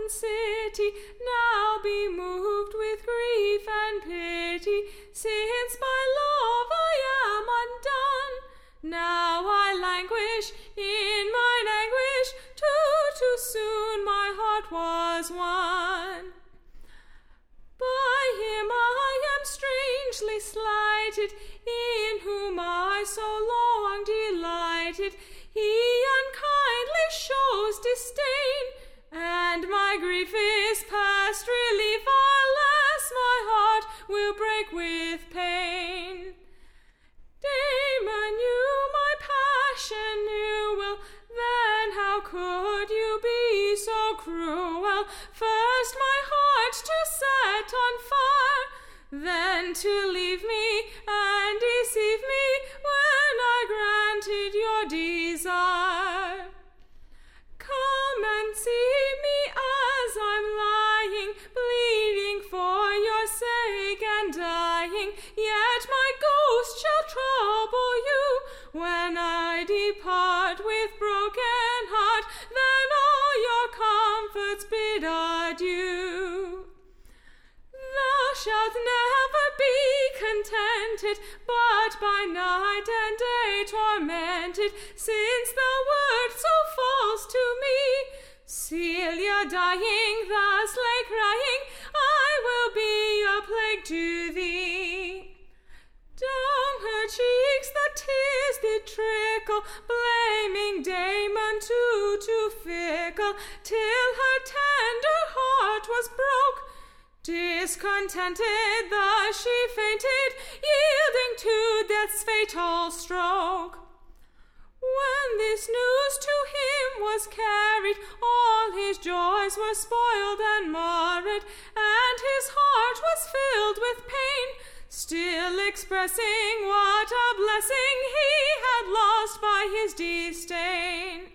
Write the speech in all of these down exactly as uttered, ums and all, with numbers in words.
and city now be moved with grief and pity, since by love I am undone. Now I languish in mine anguish, too, too soon my heart was won. By him I am strangely slighted, in whom I so long delighted. He unkindly shows disdain, and my grief is past relief. Alas, my heart will break with pain. Damon, you my passion knew well, then how could you be so cruel? First my heart to set on fire, then to leave me and deceive me when I granted your desire. Come and see me as I'm lying, bleeding for your sake and dying, yet my ghost shall trouble you when I depart with broken heart, then all your comforts bid adieu. Thou shalt never be contented, but by night and day tormented, since thou wert so false to me. Celia dying thus lay crying, I will be a plague to thee. Down her cheeks the tears did trickle, blaming Damon too, too fickle, till her tender heart was broke. Discontented thus she fainted, yielding to death's fatal stroke. When this news to him was carried, all his joys were spoiled and marred, and his heart was filled with pain, still expressing what a blessing he had lost by his disdain.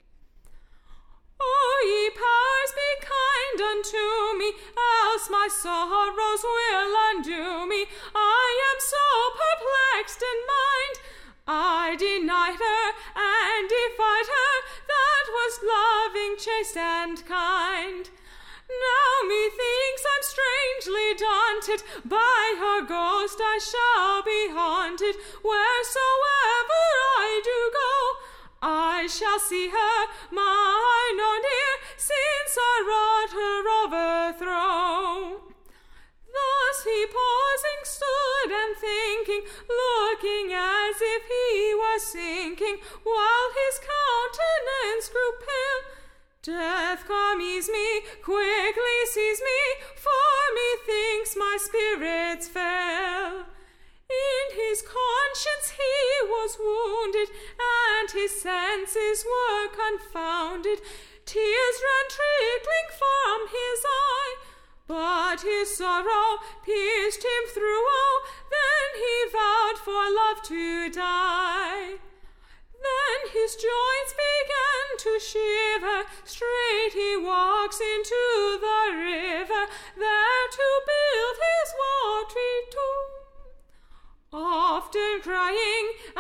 O ye powers, be kind unto me, else my sorrows will undo me. I am so perplexed in mind, I denied her and defied her that was loving, chaste, and kind. Now methinks I'm strangely daunted, by her ghost I shall be haunted. Wheresoever I do go, I shall see her, mine own dear, since I wrought her overthrow. Thus he pausing stood and thinking, looking as if he were sinking, while his countenance grew pale. Death, come ease me, quickly seize me, for methinks my spirits fail. In his conscience he was wounded, and his senses were confounded. Tears ran trickling from his eye, but his sorrow pierced him through. Oh, then he vowed for love to die. Then his joints began to shiver, straight he walks into the river, there to build his watery tomb. Often crying